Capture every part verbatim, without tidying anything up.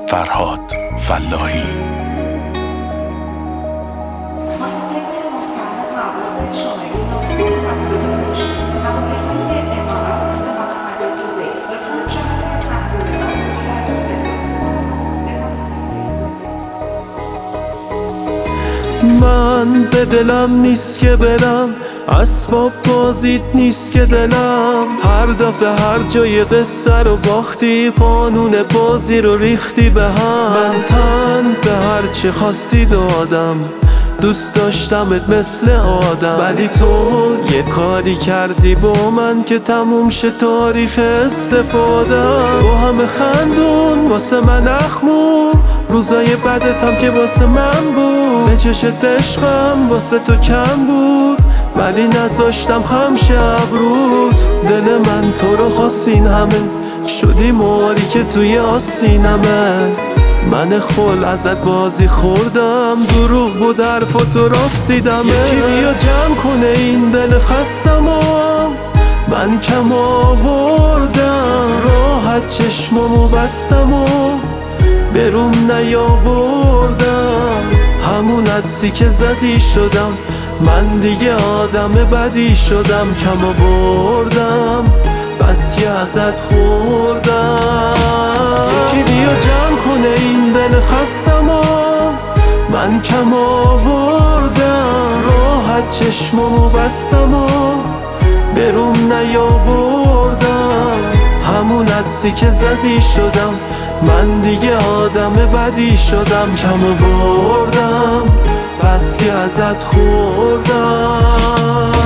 فرهاد فلاحی. مشاهده محترم پرواز شماره نهصد و هفتاد و پنج هواپیمای امارات به مقصد دبی لطفاً جهت تحویل آن من به دلم نیست که برم، اسباب بازیت نیست که دلم. هر دفعه هر جای قصه رو باختی، قانون بازی رو ریختی به هم. من تن به هر چی خواستی دادم، دوست داشتمت مثل آدم، ولی تو یه کاری کردی با من که تموم شه تعریف استفادم. با همه خندون واسه من اخمون، روزای بدتم که واسه من بود. به چشت عشقم واسه تو کم بود، ولی نذاشتم خم شب رود. دل من تو رو خواستین همه، شدی ماری که توی آستینمه. من خل ازت بازی خوردم، دروغ بود حرفاتو راست دیدمه. یکی بیا جمع کنه این دل خستمو، من کم آوردم. راحت چشممو بستم و بروم نیاوردم. همون عدسی که زدی شدم، من دیگه آدم بدی شدم. کم آوردم بس که ازت خوردم. یکی بیا جمع کنه این دل خستمو، من کم آوردم. راحت چشممو بستم و بروم نیاوردم. همون عدسی که زدی شدم، من دیگه آدم بدی شدم. کم آوردم بس که ازت خوردم.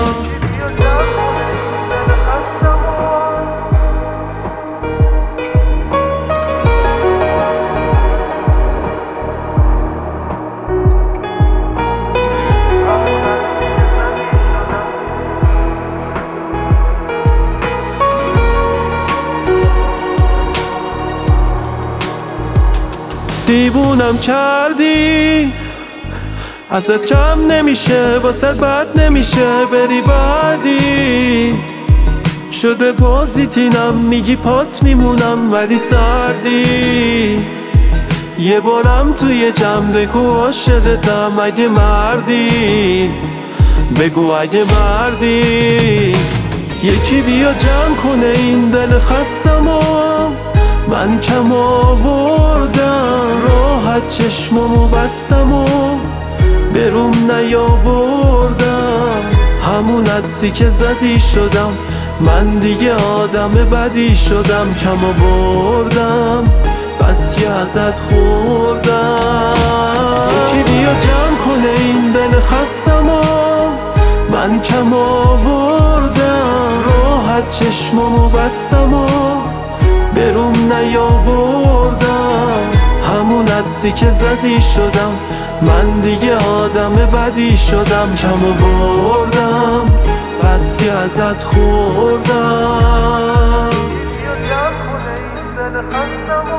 دیوونم کردی، ازت کم نمیشه، واسه بد نمیشه بری بعدی. شده بازیتینم، میگی پات میمونم ولی سردی. یه بارم توی جمع دکو عاشقتم، اگه مردی بگو اگه مردی. یکی بیا جمع کنه این دل خستمو، من کم آوردم. راحت چشممو بستم و بروم نیاوردم. همون عدسی که زدی شدم، من دیگه آدم بدی شدم. کم آوردم بس که ازت خوردم. یکی بیا جمع کنه این دل خستمو، من کم آوردم. راحت چشممو بستم و بروم نیاوردم. همون عدسی که زدی شدم، من دیگه آدم بدی شدم. کم آوردم بس که ازت خوردم. بیا جمع کنه این دل خستمو،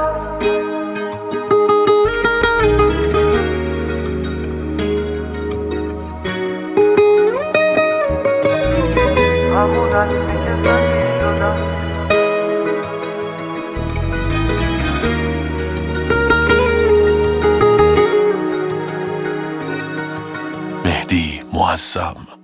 همون عدسی که زدی شدم. مهدی معظم.